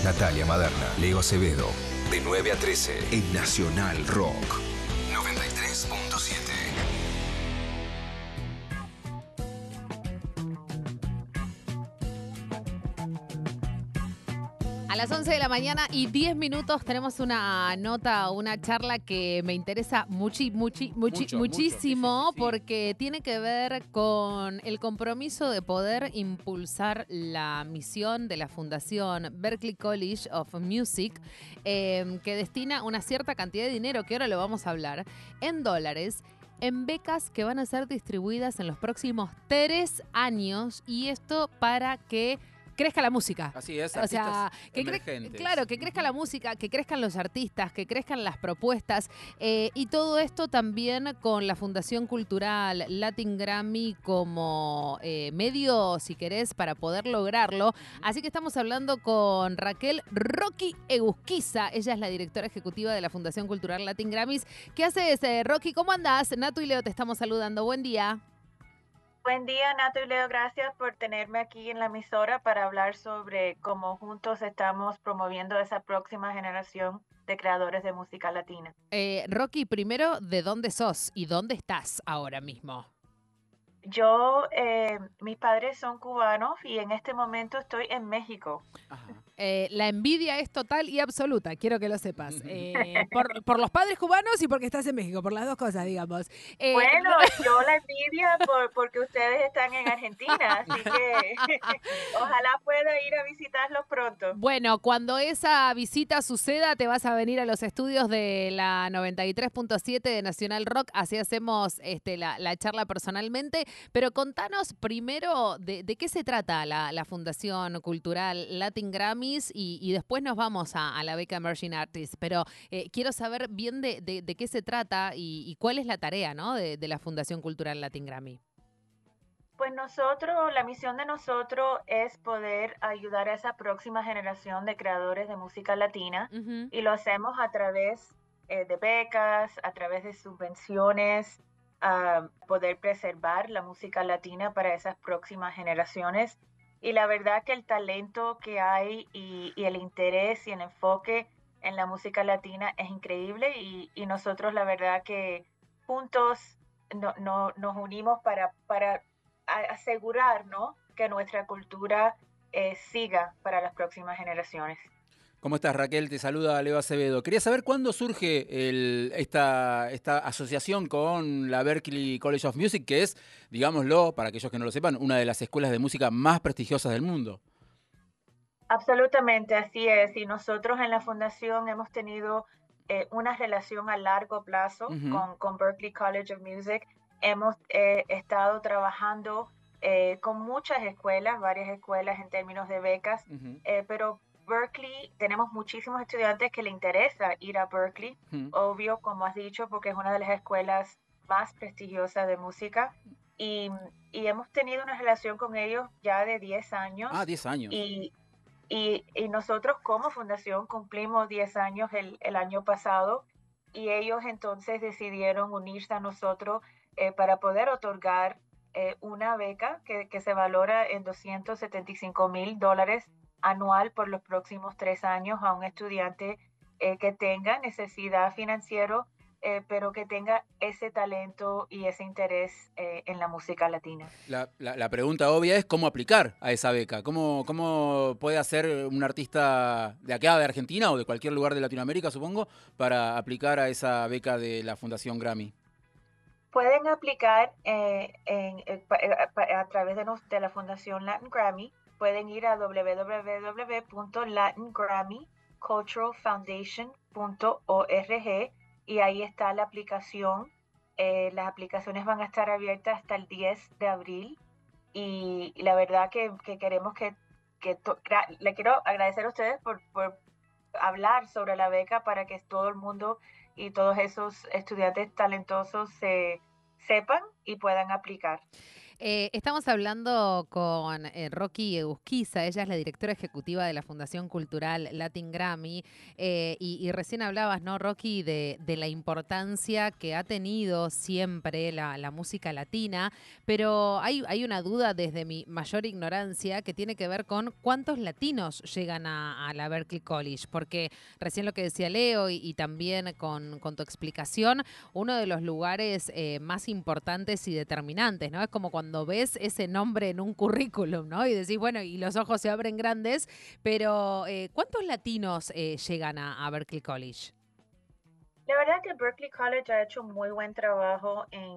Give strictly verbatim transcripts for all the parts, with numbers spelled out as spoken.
Natalia Maderna, Leo Acevedo, de nueve a trece en Nacional Rock noventa y tres punto siete. A las once de la mañana y diez minutos tenemos una nota, una charla que me interesa muchi, muchi, muchi, Mucho, muchísimo mucho, sí, sí, sí. porque tiene que ver con el compromiso de poder impulsar la misión de la Fundación Berklee College of Music, eh, que destina una cierta cantidad de dinero, que ahora lo vamos a hablar, en dólares, en becas que van a ser distribuidas en los próximos tres años, y esto para que crezca la música. Así es, O sea, artistas que cre- emergentes. claro, que crezca la música, que crezcan los artistas, que crezcan las propuestas, eh, y todo esto también con la Fundación Cultural Latin Grammy como eh, medio, si querés, para poder lograrlo. Así que estamos hablando con Raquel Rocky Egusquiza. Ella es la directora ejecutiva de la Fundación Cultural Latin Grammys. ¿Qué haces, eh, Rocky? ¿Cómo andás? Nato y Leo te estamos saludando. Buen día. Buen día, Nato y Leo. Gracias por tenerme aquí en la emisora para hablar sobre cómo juntos estamos promoviendo esa próxima generación de creadores de música latina. Eh, Rocky, primero, ¿de dónde sos y dónde estás ahora mismo? Yo, eh, mis padres son cubanos y en este momento estoy en México. Ajá. Eh, la envidia es total y absoluta, quiero que lo sepas. Eh, por, por los padres cubanos y porque estás en México, por las dos cosas, digamos. Eh, Bueno, yo la envidia por, porque ustedes están en Argentina, así que ojalá pueda ir a visitarlos pronto. Bueno, cuando esa visita suceda, te vas a venir a los estudios de la noventa y tres punto siete de Nacional Rock, así hacemos este, la, la charla personalmente. Pero contanos primero de, de qué se trata la, la Fundación Cultural Latin Grammys, y, y después nos vamos a, a la beca Emerging Artists. Pero eh, quiero saber bien de, de, de qué se trata y, y cuál es la tarea, ¿no?, de, de la Fundación Cultural Latin Grammy. Pues nosotros, la misión de nosotros es poder ayudar a esa próxima generación de creadores de música latina, Uh-huh. y lo hacemos a través eh, de becas, a través de subvenciones, a poder preservar la música latina para esas próximas generaciones. Y la verdad que el talento que hay y, y el interés y el enfoque en la música latina es increíble, y, y nosotros la verdad que juntos no, no, nos unimos para, para asegurar, ¿no?, que nuestra cultura eh, siga para las próximas generaciones. ¿Cómo estás, Raquel? Te saluda Leo Acevedo. Quería saber cuándo surge el, esta, esta asociación con la Berklee College of Music, que es, digámoslo, para aquellos que no lo sepan, una de las escuelas de música más prestigiosas del mundo. Absolutamente, así es. Y nosotros en la fundación hemos tenido eh, una relación a largo plazo Uh-huh. con, con Berklee College of Music. Hemos eh, estado trabajando eh, con muchas escuelas, varias escuelas en términos de becas, Uh-huh. eh, pero Berklee, tenemos muchísimos estudiantes que le interesa ir a Berklee, Uh-huh. obvio, como has dicho, porque es una de las escuelas más prestigiosas de música. Y, y hemos tenido una relación con ellos ya de diez años. Ah, diez años. Y, y, y nosotros como fundación cumplimos diez años el, el año pasado, y ellos entonces decidieron unirse a nosotros eh, para poder otorgar eh, una beca que, que se valora en doscientos setenta y cinco mil dólares anual por los próximos tres años a un estudiante eh, que tenga necesidad financiera, eh, pero que tenga ese talento y ese interés eh, en la música latina. La, la, la pregunta obvia es cómo aplicar a esa beca. ¿Cómo, cómo puede hacer un artista de acá, de Argentina o de cualquier lugar de Latinoamérica, supongo, para aplicar a esa beca de la Fundación Grammy? Pueden aplicar eh, en, eh, a través de, nos, de la Fundación Latin Grammy. Pueden ir a w w w punto latin grammy cultural foundation punto org y ahí está la aplicación. Eh, las aplicaciones van a estar abiertas hasta el diez de abril, y, y la verdad que, que queremos que, que to, le quiero agradecer a ustedes por, por hablar sobre la beca para que todo el mundo y todos esos estudiantes talentosos se sepan y puedan aplicar. Eh, estamos hablando con eh, Rocky Egusquiza, ella es la directora ejecutiva de la Fundación Cultural Latin Grammy, eh, y, y recién hablabas, ¿no, Rocky, de, de la importancia que ha tenido siempre la, la música latina, pero hay, hay una duda desde mi mayor ignorancia que tiene que ver con cuántos latinos llegan a, a la Berklee College, porque recién lo que decía Leo y, y también con, con tu explicación, uno de los lugares eh, más importantes y determinantes, ¿no? Es como cuando Cuando ves ese nombre en un currículum, ¿no? Y decís, bueno, y los ojos se abren grandes, pero eh, ¿cuántos latinos eh, llegan a, a Berklee College? La verdad que Berklee College ha hecho un muy buen trabajo en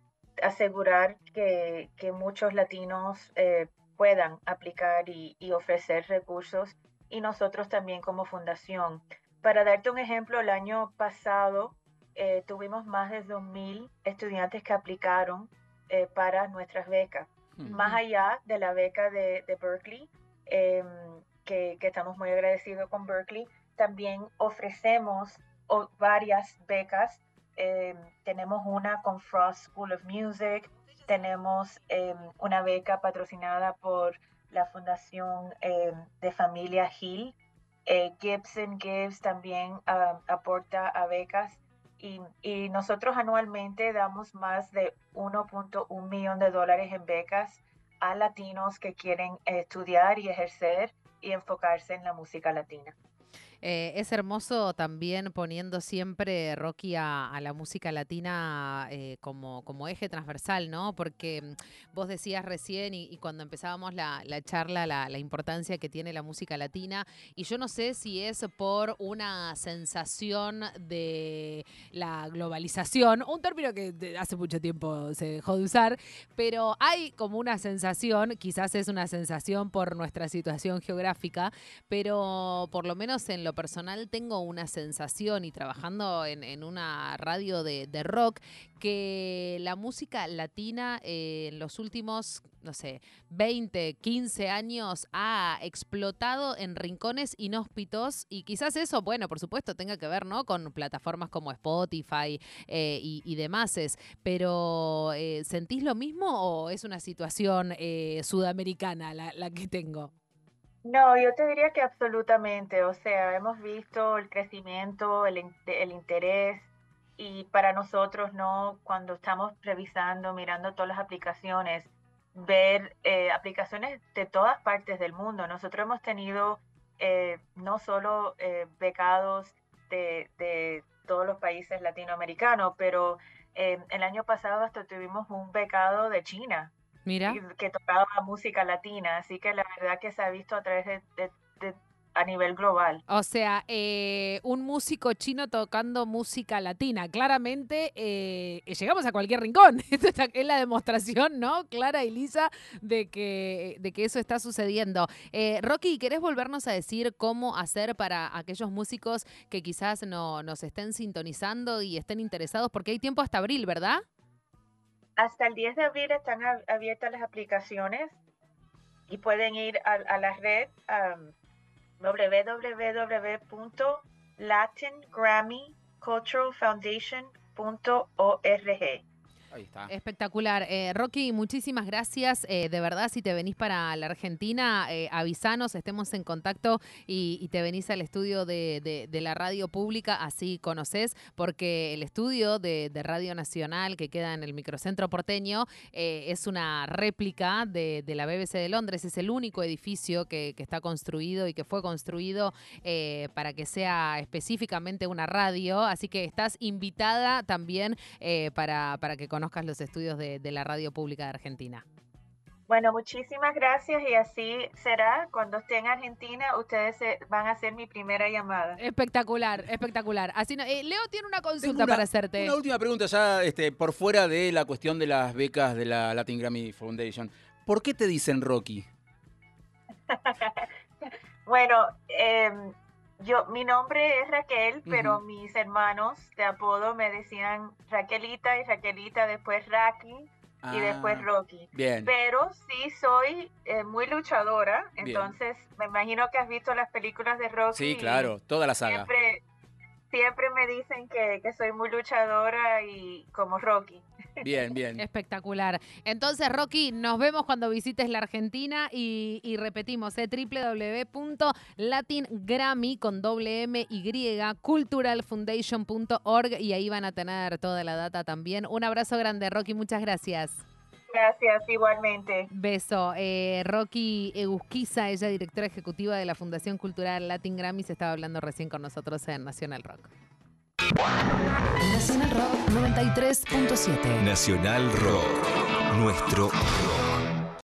asegurar que, que muchos latinos eh, puedan aplicar y, y ofrecer recursos, y nosotros también como fundación. Para darte un ejemplo, el año pasado eh, tuvimos más de dos mil estudiantes que aplicaron Eh, para nuestras becas, mm. más allá de la beca de, de Berklee, eh, que, que estamos muy agradecidos con Berklee, también ofrecemos o, varias becas. Eh, tenemos una con Frost School of Music, tenemos eh, una beca patrocinada por la Fundación eh, de Familia Hill, eh, Gibson Gives también uh, aporta a becas. Y, y nosotros anualmente damos más de uno punto uno millón de dólares en becas a latinos que quieren estudiar y ejercer y enfocarse en la música latina. Eh, es hermoso también poniendo siempre, Rocky, a, a la música latina eh, como, como eje transversal, ¿no? Porque mm, vos decías recién y, y cuando empezábamos la, la charla la, la importancia que tiene la música latina, y yo no sé si es por una sensación de la globalización, un término que de, hace mucho tiempo se dejó de usar, pero hay como una sensación, quizás es una sensación por nuestra situación geográfica, pero por lo menos en lo personal tengo una sensación, y trabajando en, en una radio de, de rock, que la música latina eh, en los últimos, no sé, veinte, quince años ha explotado en rincones inhóspitos, y quizás eso, bueno, por supuesto, tenga que ver, ¿no?, con plataformas como Spotify eh, y, y demás, pero eh, ¿sentís lo mismo o es una situación eh, sudamericana la, la que tengo? No, yo te diría que absolutamente, o sea, hemos visto el crecimiento, el, el interés, y para nosotros, ¿no?, cuando estamos revisando, mirando todas las aplicaciones, ver eh, aplicaciones de todas partes del mundo. Nosotros hemos tenido eh, no solo eh, becados de, de todos los países latinoamericanos, pero eh, el año pasado hasta tuvimos un becado de China. Mira. Que tocaba música latina, así que la verdad que se ha visto a través de, de, de a nivel global. O sea, eh, un músico chino tocando música latina. Claramente eh, llegamos a cualquier rincón. Esta es la demostración, ¿no?, clara y lisa de que, de que eso está sucediendo. Eh, Rocky, ¿querés volvernos a decir cómo hacer para aquellos músicos que quizás no nos estén sintonizando y estén interesados? Porque hay tiempo hasta abril, ¿verdad? Hasta el diez de abril están abiertas las aplicaciones y pueden ir a, a la red um, w w w punto latin grammy cultural foundation punto org. Ahí está. Espectacular. Eh, Rocky, muchísimas gracias. Eh, de verdad, si te venís para la Argentina, eh, avisanos, estemos en contacto y, y te venís al estudio de, de, de la radio pública, así conocés, porque el estudio de, de Radio Nacional que queda en el microcentro porteño eh, es una réplica de, de la B B C de Londres. Es el único edificio que, que está construido y que fue construido eh, para que sea específicamente una radio. Así que estás invitada también eh, para, para que conozcas los estudios de, de la radio pública de Argentina. Bueno, muchísimas gracias, y así será. Cuando esté en Argentina, ustedes se, van a ser mi primera llamada. Espectacular, espectacular. Así no, eh, Leo tiene una consulta una, para hacerte. Una última pregunta ya este, por fuera de la cuestión de las becas de la Latin Grammy Foundation. ¿Por qué te dicen Rocky? Bueno, eh, yo, mi nombre es Raquel, pero Uh-huh. mis hermanos de apodo me decían Raquelita, y Raquelita, después Raki Ah, y después Rocky. Bien. Pero sí soy eh, muy luchadora, Bien. Entonces me imagino que has visto las películas de Rocky. Sí, claro, toda la saga. Siempre, siempre me dicen que, que soy muy luchadora y como Rocky. Bien, bien. Espectacular. Entonces, Rocky, nos vemos cuando visites la Argentina y, y repetimos, eh, doble u doble u doble u punto latin grammy con doble M Y cultural foundation punto org y ahí van a tener toda la data también. Un abrazo grande, Rocky, muchas gracias. Gracias, igualmente. Beso. Eh, Rocky Egusquiza, ella directora ejecutiva de la Fundación Cultural Latin Grammy, se estaba hablando recién con nosotros en Nacional Rock. Nacional Rock noventa y tres punto siete. Nacional Rock, nuestro rock.